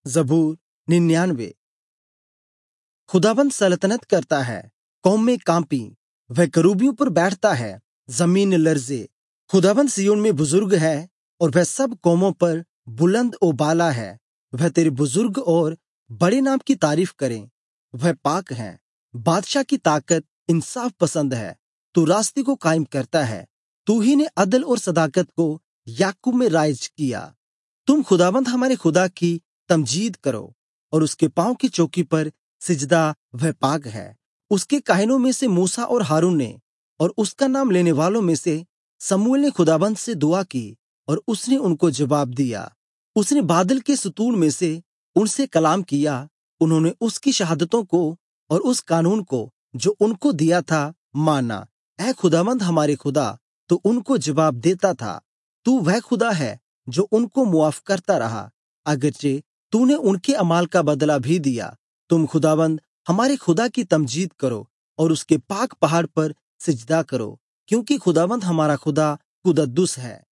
जबूर 99। खुदाबंद सल्तनत करता है, कौमें कांपी। वह करूबियों पर बैठता है, जमीन लर्जे। खुदाबंद सिय्योन में बुजुर्ग है, और वह सब कौमों पर बुलंद ओ बाला है। वह तेरे बुजुर्ग और बड़े नाम की तारीफ करें। वह पाक है, बादशाह की ताकत इंसाफ पसंद है। तू रास्ते को कायम करता है। तू ही ने अदल और सदाकत को याकूब में राइज किया। तुम खुदाबंद हमारे खुदा की तमजीद करो, और उसके पाँव की चौकी पर सिजदा। वह पाक है। उसके काहिनों में से मूसा और हारून ने, और उसका नाम लेने वालों में से शमूएल ने खुदाबंद से दुआ की, और उसने उनको जवाब दिया। उसने बादल के सतून में से उनसे कलाम किया। उन्होंने उसकी शहादतों को और उस कानून को जो उनको दिया था माना। ऐ खुदाबंद हमारे खुदा, तो उनको जवाब देता था। तू वह खुदा है जो उनको मुआफ करता रहा, अगरचे तूने उनके अमाल का बदला भी दिया। तुम खुदाबंद हमारे खुदा की तमजीद करो, और उसके पाक पहाड़ पर सिजदा करो, क्योंकि खुदाबंद हमारा खुदा कुदद्दुस है।